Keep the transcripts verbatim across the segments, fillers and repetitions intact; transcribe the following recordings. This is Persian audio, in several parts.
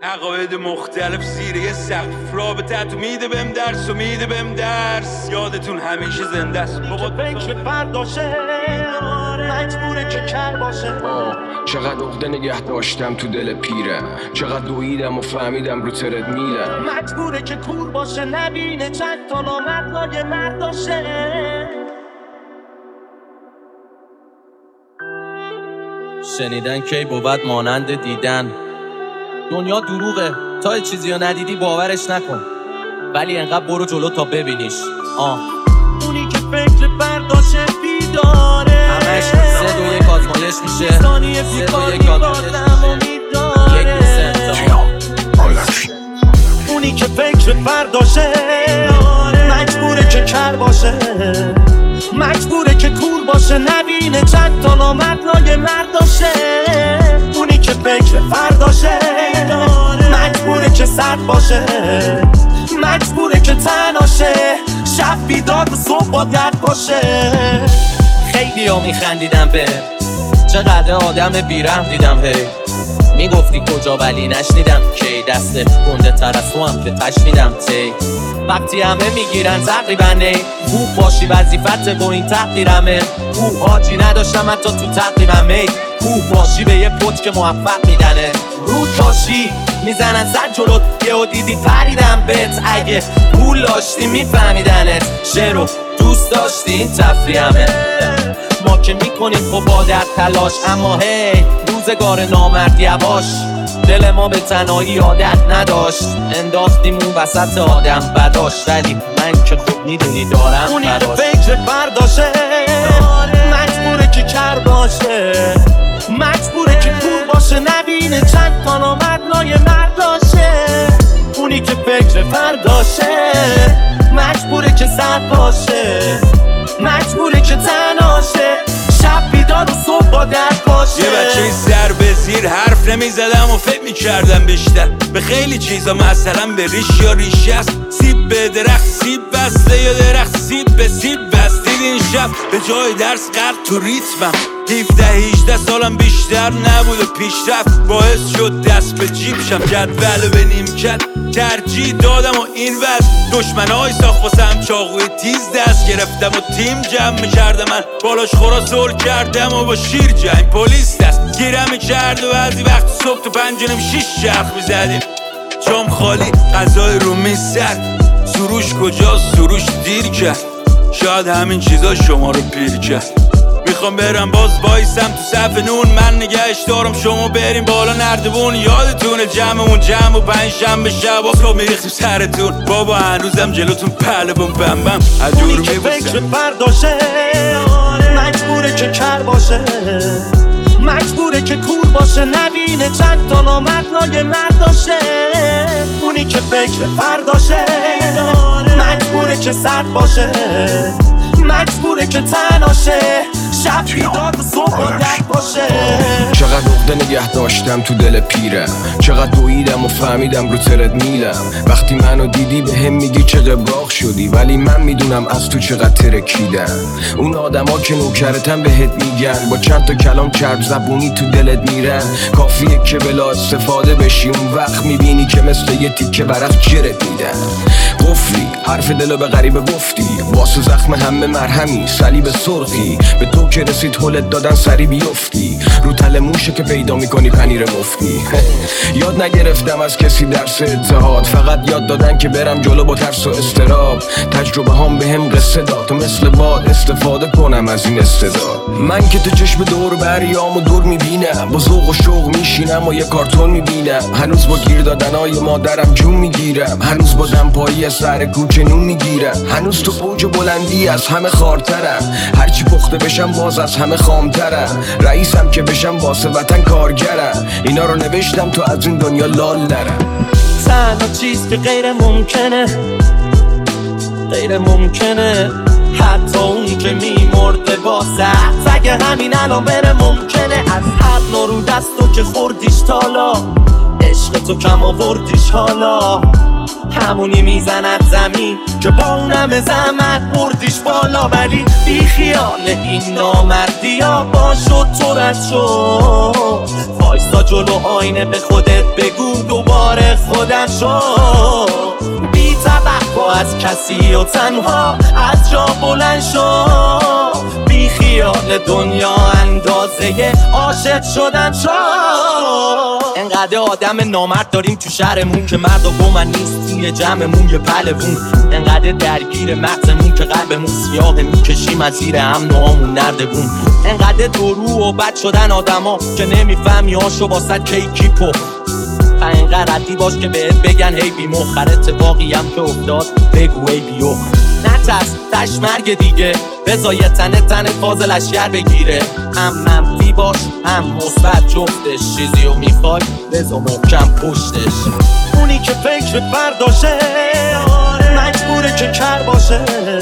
عقاید مختلف زیر یه سقف، رابطه تو میده بهم درس و میده بهم درس. یادتون همیشه زنده است بابا، فکر برداشه مجبوره که کر باشه. چقدر عقده نگه داشتم تو دل پیرم، چقدر دویدم و فهمیدم رو ترد میلم. مجبوره که کور باشه نبینه چند تا نامردای مرداشه. شنیدن کی بود مانند دیدن. دنیا دروغه، تا چیزی رو ندیدی باورش نکن، ولی انقدر برو جلو تا ببینیش. آه اونی که فکر برداشه بیداره، همش سه دو یک آزمایش میشه. ثانیه بیکاری بازم امیداره. اونی که فکر برداشه مجبوره که کر باشه، مجبوره که کور باشه نبینه چند تا نامردای مرداشه. اونی که فکر فرداشه مجبوره که سرد باشه، مجبوره که تناشه، شب بیداد و صبح با درد باشه. خیلی ها میخندیدم به چقدر آدم بیرحم دیدم. هی میگفتی کجا ولی نشنیدم کی دسته گنده تر از تو هم به تشنیدم. تی وقتی همه میگیرن تقریبا نی خوب باشی وظیفت با این تقدیرمه. خوب حاجی نداشتم حتی تو تقریبم می خوب باشی به یه پوچ که موفق میدنه. رود باشی میزنن سر جلوت یهو دیدی پریدم بهت. اگه پول داشتی میفهمیدنت، شعرو دوست داشتی این تفریحمه. ما که میکنیم خب با در تلاش، اما هی روزگار نامرد یواش. دل ما به تنهایی عادت نداشت، انداختیم اون وسط آدم بداشت. ولی من که خوب میدونی دارم اونی که فکر برداشه مجبوره که کر باشه، مجبوره که کور باشه نبینه چند تا نامردای مرداشه. اونی که فکر برداشه مجبوره که سرد باشه، مجبوره که تناشه، شب بیداد و صبح با درد باشه. یه بچه سر به زیر حرف نمیزدم و فکر میکردم بیشتر به خیلی چیزا، مثلا به ریش یا ریشه است. سیب به درخت سیب بسته یا درخت سیب به سیب بستید. این شب به جای درس غرق تو ریتمم. هفده هجده سالم بیشتر نبود و پیشرفت باعث شد دست به جیب شم. جدول به نیمکت ترجیح دادم و این وضع دشمنای ساخت واسم چاقوی تیز دست گرفتم و تیم جمع میکردم. من بالاش خورا سول کردم و با شیر جنگ پلیس دست گیرم میکرد و بعضی وقت صبح تو پنجانم شیش چرخ میزدیم. جام خالی غذای رو میز سرد، سروش کجاست سروش دیر کرد. شاید همین چیزا شما رو پیر کرد. میخوام برم باز وایسم تو صف نون، من نگهش دارم شما بریم بالا نردبون. یادتونه جمعمون جمع و پنجشنبه شب صبح میریختیم سرتون. بابا هنوزم جلوتون پهلوون بم بم عجور اونی که فکر میبوسم. برداشه مجبوره که کر باشه، مجبوره که کور باشه نبینه چند تا نامردای مرداشه. اونی که فکر برداشه مجبوره که سرد باشه، مجبوره که تناشه، شب بیداد و صبح با درد باشه. چقدر عقده نگه داشتم تو دل پیرم، چقدر دویدم و فهمیدم رو ترد میلم. وقتی منو دیدی به هم میگی چه قبراق شدی، ولی من میدونم از تو چقدر ترکیدم. اون آدما که نوکرتن بهت میگن، با چند تا کلام چرب زبونی تو دلت میرن. کافیه که بلا استفاده بشی، اون وقت میبینی که مثل یه تیکه برق جرت میدن. قفلی حرف دلو به غریبه گفتی، واسه زخم همه مرهمی صلیب سرخی. به تو که رسید هلت دادن سری بیفتی، رو تل موشه که پیدا میکنی پنیر مفتی. یاد نگرفتم از کسی درس اتحاد، فقط یاد دادن که برم جلو با ترس و استراب. تجربه هم به هم قصه داد و مثل باد استفاده کنم از این استعداد. من که تو چشم دور بریام و دور میبینم، با ذوق و شوق میشینم و یه کارتون میبینم. هنوز با گیر دادنای مادرم جون میگیرم، هنوز با دمپایی سر کوچه نون میگیرم. هنوز تو اوج بلندی از همه خارترم، هرچی پخته بشم باز از همه خامترم. رئیسم که بشم واسه وطن کارگرم، اینا رو نوشتم تو از این دنیا لال نرم. تنها چیز که غیر ممکنه غیر ممکنه، حتی اون که میمرده با سخت اگه همین الان بره ممکنه. از هر نورو دستو که خوردیش تالا، عشق تو کم آوردیش حالا. همونی میزند زمین که با اونم زحمت بردیش بالا. ولی بی خیال این نامردی ها باشو تو رد شو، وایستا جلو آینه به خودت بگو دوباره خودم شو، بی توقع از کسی و تنها از جا بلند شو، بی خیال دنیا اندازه عاشق شدن شو. انقدر آدم نامرد داریم تو شهرمون که مرد و گمن نیست توی جمعمون یه پلوون، انقدر درگیر مغزمون که قلبمون سیاه میکشیم از زیر هم نامون نردبون، انقدر درو و بد شدن آدما که نمیفهمی هاشو باست کیکی پخ، اینقدر ردی باش که بهت بگن هی بی مخر، اتفاقی هم که افتاد بگو هی بیو، نترس تش مرگ دیگه، بذار یه تنه تنه فاز لشگر بگیره، هم منفی باش هم مثبت جفتش، چیزی رو میخوای بذار محکم پشتش. اونی که فکر برداشه مجبوره که کر باشه،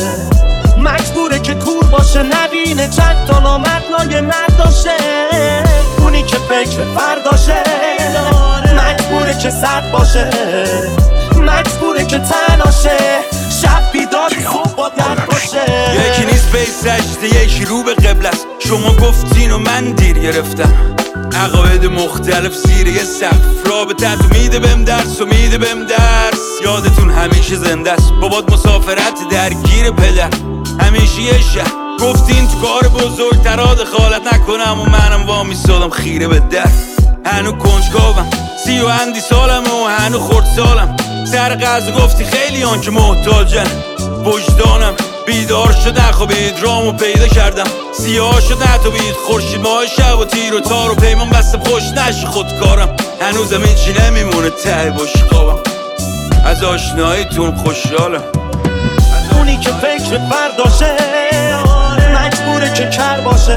مجبوره که کور باشه، نبینه چند تا نامردای مرداشه. اونی که فکر برداشه مجبوره که سرد باشه، مجبوره که تناشه، شب بیدار صبح با درد باشه. یکی نیست پی سجده یکی رو به قبل است، شما گفتین و من دیر گرفتم، عقاید مختلف زیر یه سقف، رابطت میده بهم درس و میده بهم درس، یادتون همیشه زنده است، بابات مسافرت درگیر پدر، همیشه یه شهر گفتین تو کار بزرگترا دخالت نکنم و منم وامی سالم خیره به در، هنو کنجکاوم سی و اندی سالم و هنو خورد سالم، سر قضا گفتی خیلی آن که محتاجن، وجدانم بیدار شد نخوابید رامو پیدا کردم، سیاه شد نتابید خورشید ماه شب و تیر و تار و پیمان بستم خوش نشه خودکارم، هنوزم این چی نمیمونه ته باش خوابم، از آشناییتون خوشحالم. اونی که فکر برداشه مجبوره که کر باشه،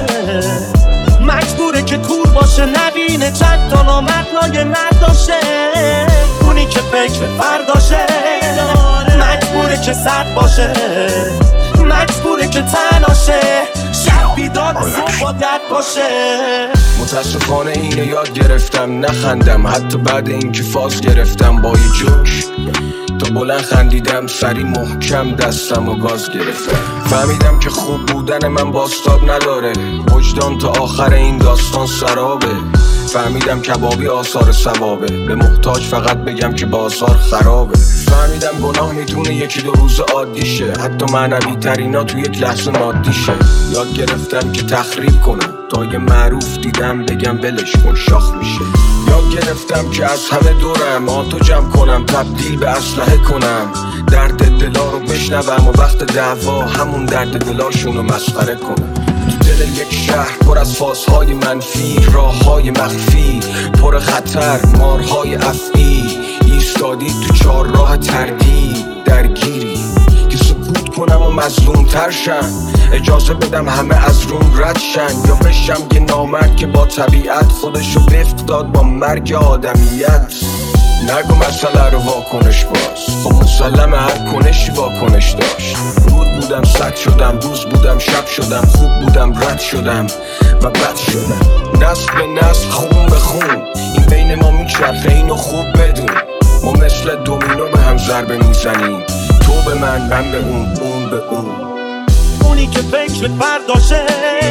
مجبوره که کور باشه، نبینه چند تا نامردای مرداشه. اونی که فکر برداشه مجبوره که سرد باشه، مجبوره که تناشه، شب بیدار صبح با درد باشه. متاسفانه اینو یاد گرفتم نخندم، حتی بعد اینکه فاز گرفتم با یه جوک، تا بلند خندیدم سری محکم دستم و گاز گرفتم، فهمیدم که خوب بودن من باستاب نداره، وجدان تا آخر این داستان سرابه، فهمیدم کبابی آثار ثوابه، به محتاج فقط بگم که بازار خرابه، فهمیدم گناه میتونه یکی دو روز عادیشه، حتی معنوی ترینا تو یک لحظه مادیشه، یاد گرفتم که تخریب کنم تا یه معروف دیدم بگم ولش کن شاخ میشه، یاد گرفتم که از همه دورم آتو جمع کنم تبدیل به اسلحه کنم، درد دلا رو بشنوم و وقت دعوا همون درد دلاشون رو مسخره کنم، تو دل یک شهر پر از فازهای منفی، راههای مخفی پر خطر، مارهای افعی، ایستادی تو چار راه تردید درگیری که سکوت کنم و مظلوم تر شم، اجازه بدم همه از روم رد شن، یا بشم یه نامرد که با طبیعت خودشو بفت داد با مرگ آدمیت. نگو مسئله رو واکنش باز، خب مسلم هر کنشی واکنش داشت، رود بودم سد شدم، روز بودم شب شدم، خوب بودم رد شدم و بد شدم، نسل به نسل خون به خون این بین ما میچرخه، اینو خوب بدون، ما مثل دومینو به هم ضربه میزنیم، تو به من من به اون اون به اون. اونی که فکر برداشه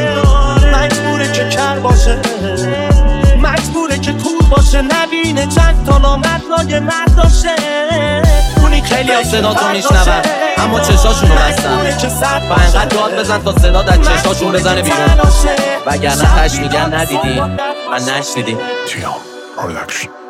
مجبوره که کر باشه، مجبوره که کور باشه، نبینه چند تا نامردای مرداشه. اونی خیلی ها صدا تو میشنون اما چشاشونو بستن و انقدر داد بزن تا صدا در چشاشون بزنه بیرون، وگرنه تش میگن ندیدی و نشنیدی.